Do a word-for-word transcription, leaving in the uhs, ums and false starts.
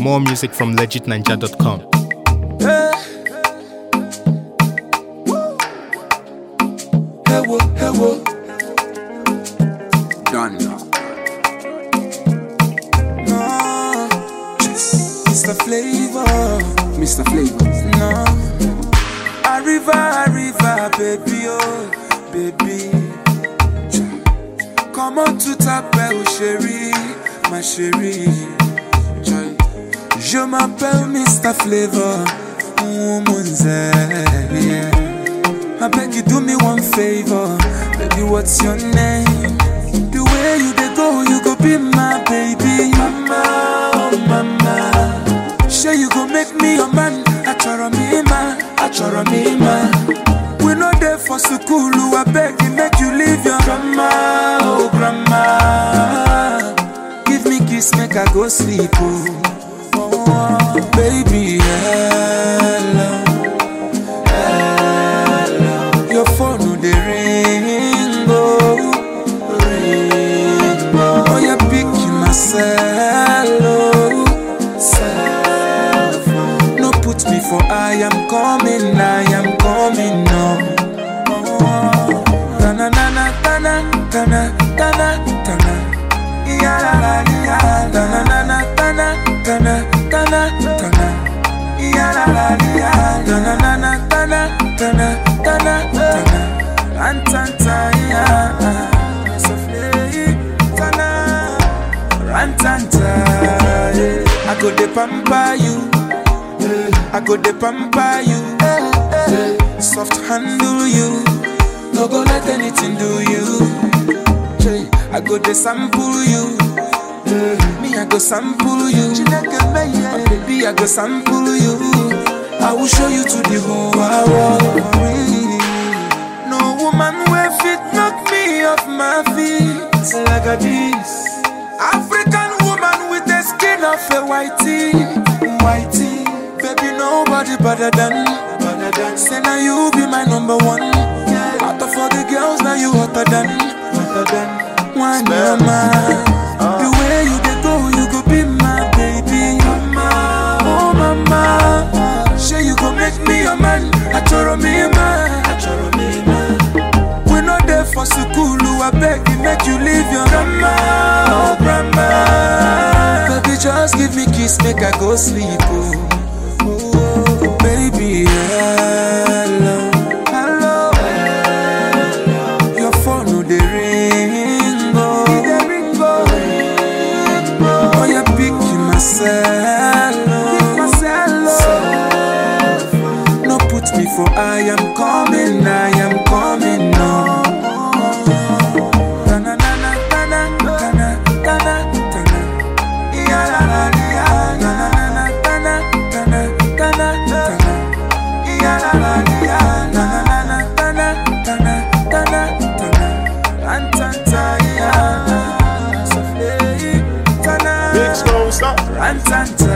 More music from legit ninja dot com. Hey. Hey, whoa, hey, whoa. Done. No. Mister Flavor. Mister Flavor. No. Arriva, arriva, baby, oh, baby. Come on to t'appelle chérie, ma chérie. Je m'appelle Mister Flavor, woman's yeah. I beg you do me one favor, baby, what's your name? The way you dey go, you go be my baby. Mama, oh mama, sure you go make me your man. Achoro me man, achoro me man. We no there for school, I beg you make you leave your grandma, oh grandma. Give me kiss, make I go sleep, oh. Oh, baby, hello, hello. Your phone no dey ring, oh, ring, oh. Oh, you pick myself, oh, self. No put me for I am coming, I am coming, no. Oh, tana, tana, tana, tana, tana, tana. Ya la la ya, tana, tana, tana, tana. Tana, tana, ya la la ya, tana, tana, tana, tana, tana, tana, rantanta ya, sofle, tana, rantanta. I go de pamper you, I go de pamper you, soft handle you, no go let anything do you. I go de sample you. Me, I go sample you. Oh, baby, I go sample you. I will show you to the whole world. No woman will fit knock me off my feet like a this. African woman with the skin of a whitey, whitey. Baby, nobody better than, better than. Say now you be my number one. Out of all the girls, now you hotter than, hotter than. One mama. The way you dey go, you go be my baby. Mama, oh mama, sure you go make me your man. Achoro me man, achoro me man. We no there for school, I beg you make you leave your grandma, oh grandma. Baby, just give me kiss, make I go sleep, oh, oh baby, hello, hello, hello. Your phone no dey ring, oh. No put me for I am coming, I am coming, no. Tana, tana, tana, tana, tana, tana. Ya la la ya, tana, tana, tana, tana, tana. Ya la la ya, tana, tana, tana, tana, tana. Antanta ya, sofle, tana. Big Stone, stop. Antanta.